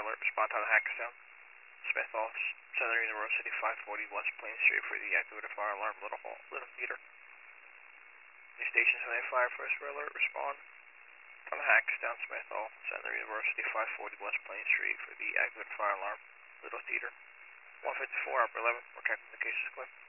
alert. Respond on Hackerstown. Smith Hall, Southern University, 540 West Plain Street for the activated fire alarm, Little Theater. New station 75, first alert. Respond on Hackerstown, Smith Hall, Southern University, 540 West Plain Street for the activated fire alarm, Little Theater. 154, Upper 11, we're captain the case is clear.